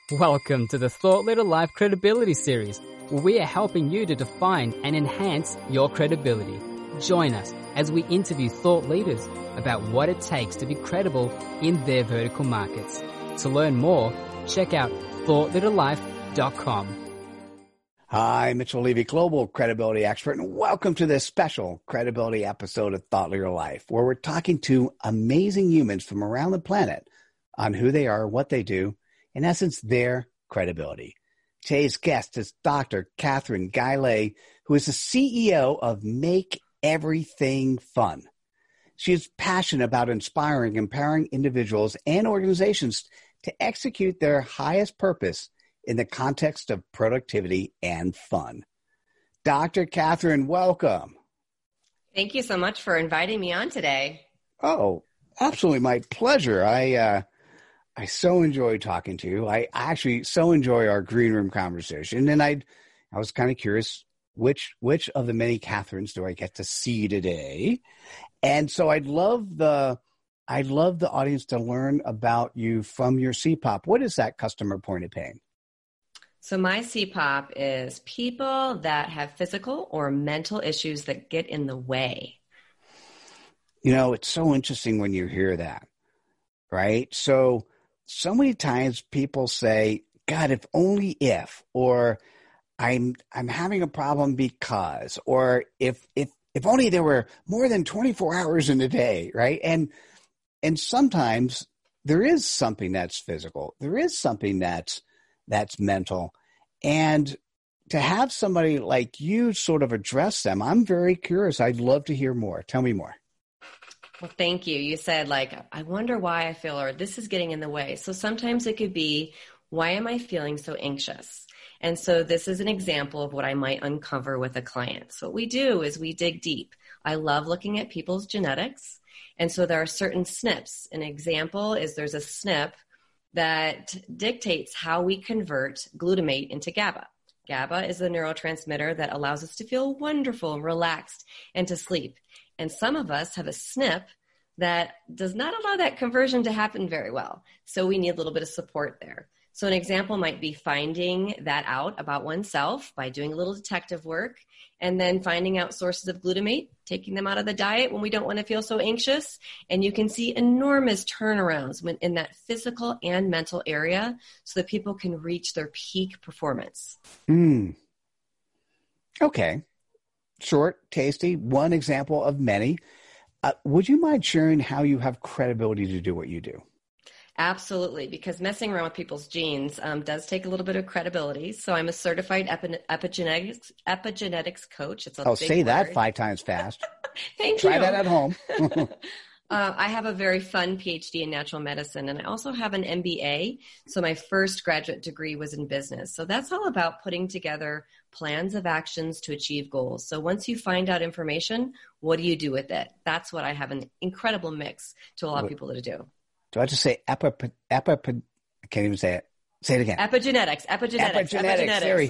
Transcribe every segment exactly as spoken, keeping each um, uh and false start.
Welcome to the Thought Leader Life Credibility Series, where we are helping you to define and enhance your credibility. Join us as we interview thought leaders about what it takes to be credible in their vertical markets. To learn more, check out thought leader life dot com. Hi, Mitchell Levy, Global Credibility Expert, and welcome to this special credibility episode of Thought Leader Life, where we're talking to amazing humans from around the planet on who they are, what they do, in essence, their credibility. Today's guest is Doctor Catherine Gaillet, who is the C E O of Make Everything Fun. She is passionate about inspiring, empowering individuals and organizations to execute their highest purpose in the context of productivity and fun. Doctor Catherine, welcome. Thank you so much for inviting me on today. Oh, absolutely my pleasure. I uh, I so enjoy talking to you. I actually so enjoy our green room conversation, and I I was kind of curious which which of the many Catherines do I get to see today, and so I'd love the I'd love the audience to learn about you from your C POP. What is that customer point of pain? So my C POP is people that have physical or mental issues that get in the way. You know, it's so interesting when you hear that, right? So, so many times people say, God, if only if, or I'm, I'm having a problem because, or if, if, if only there were more than twenty-four hours in a day, right? And, and sometimes there is something that's physical. There is something that's, that's mental. And to have somebody like you sort of address them, I'm very curious. I'd love to hear more. Tell me more. Well, thank you. You said, like, I wonder why I feel, or this is getting in the way. So sometimes it could be, why am I feeling so anxious? And so this is an example of what I might uncover with a client. So what we do is we dig deep. I love looking at people's genetics. And so there are certain S N Ps. An example is there's a S N P that dictates how we convert glutamate into GABA. GABA is the neurotransmitter that allows us to feel wonderful and relaxed and to sleep. And some of us have a S N P that does not allow that conversion to happen very well. So we need a little bit of support there. So an example might be finding that out about oneself by doing a little detective work, and then finding out sources of glutamate, taking them out of the diet when we don't want to feel so anxious. And you can see enormous turnarounds when, in that physical and mental area, so that people can reach their peak performance. Mm. Okay. Short, tasty, one example of many. Uh, would you mind sharing how you have credibility to do what you do? Absolutely, because messing around with people's genes um, does take a little bit of credibility. So I'm a certified epi- epigenetics epigenetics coach. It's a oh, big say word. that five times fast. Thank Try you. Try that at home. uh, I have a very fun P H D in natural medicine, and I also have an M B A. So my first graduate degree was in business. So that's all about putting together plans of actions to achieve goals. So once you find out information, what do you do with it? That's what I have an incredible mix to allow people to do. Do I just say epi, epi, I can't even say it. Say it again. Epigenetics, epigenetics, epigenetics. epigenetics. There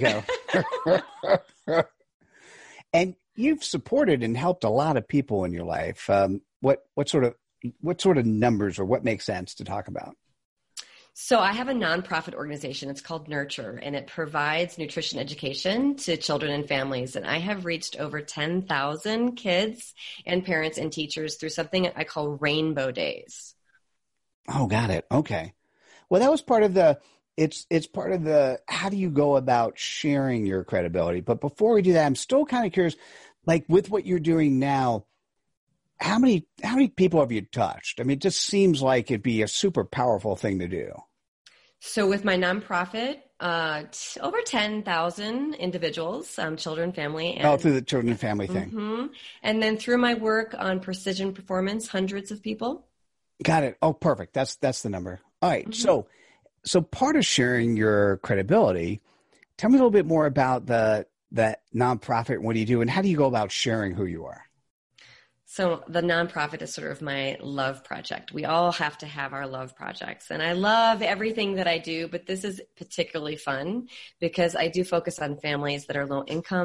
we go. And you've supported and helped a lot of people in your life. Um, what, what sort of, what sort of numbers or what makes sense to talk about? So I have a nonprofit organization. It's called Nurture, and it provides nutrition education to children and families. And I have reached over ten thousand kids and parents and teachers through something I call Rainbow Days. Oh, got it. Okay. Well, that was part of the, it's, it's part of the, how do you go about sharing your credibility? But before we do that, I'm still kind of curious, like with what you're doing now, how many, how many people have you touched? I mean, it just seems like it'd be a super powerful thing to do. So with my nonprofit, uh, t- over ten thousand individuals, um, children, family. And, oh, through the children and family thing. Mm-hmm. And then through my work on precision performance, hundreds of people. Got it. Oh, perfect. That's that's the number. All right. Mm-hmm. So, so part of sharing your credibility, tell me a little bit more about the that nonprofit. What do you do, and how do you go about sharing who you are? So the nonprofit is sort of my love project. We all have to have our love projects, and I love everything that I do, but this is particularly fun because I do focus on families that are low income,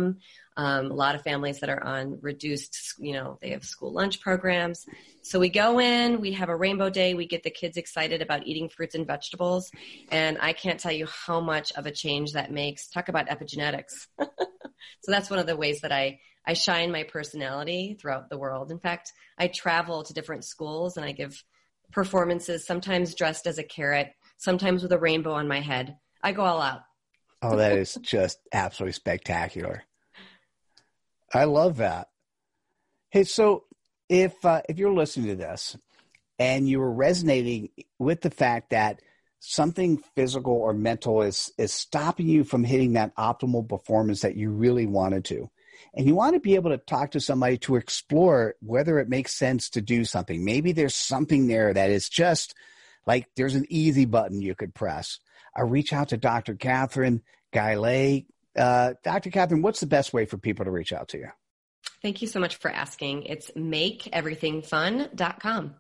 Um, a lot of families that are on reduced, you know, they have school lunch programs. So we go in, we have a rainbow day, we get the kids excited about eating fruits and vegetables. And I can't tell you how much of a change that makes. Talk about epigenetics. So that's one of the ways that I, I shine my personality throughout the world. In fact, I travel to different schools and I give performances, sometimes dressed as a carrot, sometimes with a rainbow on my head. I go all out. Oh, that is just absolutely spectacular. I love that. Hey, so if uh, if you're listening to this and you were resonating with the fact that something physical or mental is is stopping you from hitting that optimal performance that you really wanted to, and you want to be able to talk to somebody to explore whether it makes sense to do something, maybe there's something there that is just like there's an easy button you could press. I reach out to Doctor Catherine Gaillet. Uh, Doctor Catherine, what's the best way for people to reach out to you? Thank you so much for asking. It's make everything fun dot com.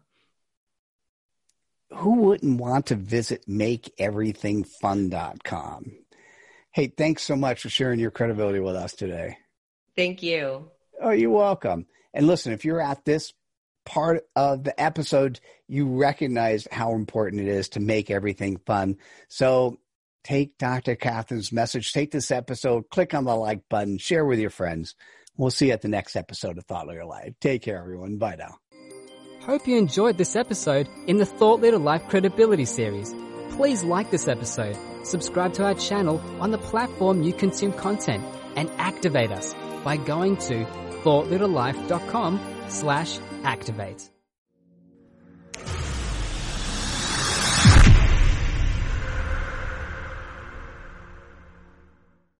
Who wouldn't want to visit make everything fun dot com? Hey, thanks so much for sharing your credibility with us today. Thank you. Oh, you're welcome. And listen, if you're at this part of the episode, you recognize how important it is to make everything fun. So take Doctor Catherine's message, take this episode, click on the like button, share with your friends. We'll see you at the next episode of Thought Leader Live. Take care, everyone. Bye now. Hope you enjoyed this episode in the Thought Leader Life Credibility series. Please like this episode, subscribe to our channel on the platform you consume content, and activate us by going to thought leader life dot com slash activate.